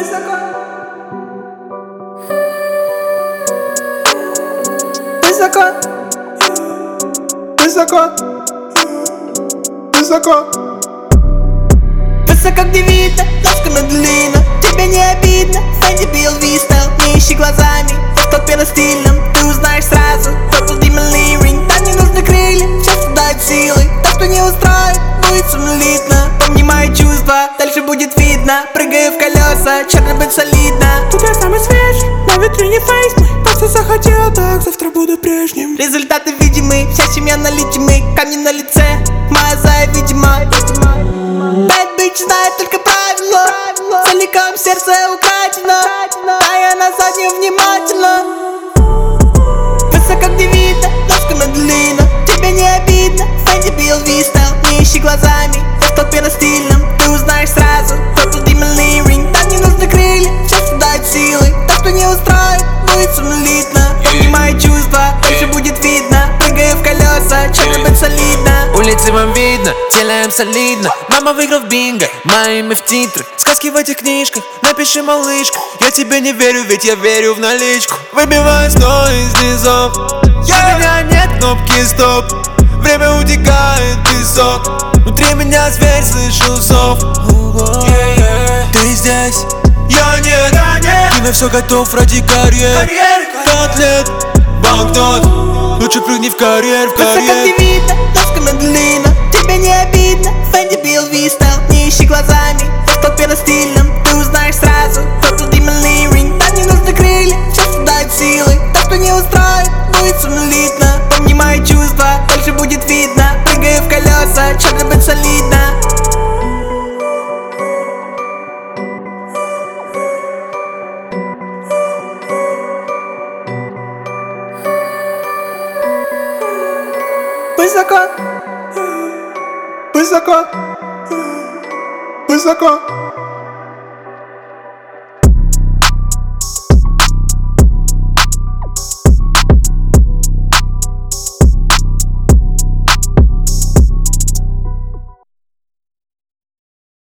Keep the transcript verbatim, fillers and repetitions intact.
Высоко, высоко, высоко, высоко, высоко, где видно, ножка на длину. Тебе не обидно, Фэнди би эл ви стайл. Не ищи глазами, в толпе на стильном. Ты узнаешь сразу, Purple Demon Ring. Там не нужны крылья, сейчас дают силы. Так что не устроит, будет сумлитно. Помни мои чувства, дальше будет видно. Прыгаю в колеса, черно быть солидно. Тут я самый свежий, на витрине фейс мой. Просто захотел так, завтра буду прежним. Результаты видимы, вся семья налитимы. Камни на лице, моя зая видимо. Bad bitch знает только правила. Целиком сердце украдено. Да я на заднюю внимательно. Высоко, где видно, ножка на длину. Тебе не обидно, Фэнди би эл ви стайл. Не ищи глазами, в толпе на стильном. Ты узнаешь сразу, Purple Demon Ring. Там не нужны крылья, сейчас дают силы. Так что не устроит, будет сумлитно. Помни мои чувства, дальше будет видно. Прыгаю в колеса, черно быть солидно. Улицы вам видно, делаем солидно. Мама выиграл в бинго, мое имя в титрах. Сказки в этих книжках, напиши, малышка. Я тебе не верю, ведь я верю в наличку. Выбиваю сто из низов. У меня нет кнопки стоп. Время утекает в песок. Внутри меня зверь, слышу зов. Ты здесь, я нет. Ты на все готов ради карьеры. Пять лет, банкнот. Лучше прыгни в карьер, в Высоко, карьер. где видно, ножка на длину. Тебе не обидно, Фэнди би эл ви стайл. Не ищи глазами, в толпе на стильном. Ты узнаешь сразу, Purple Demon Ring. Там не нужны крылья, сейчас дают силы. Так что не устроит, будет сумлитно. Помни мои чувства, дальше будет видно. Прыгаю в колеса, черно быть солидно. Высоко, высоко, высоко.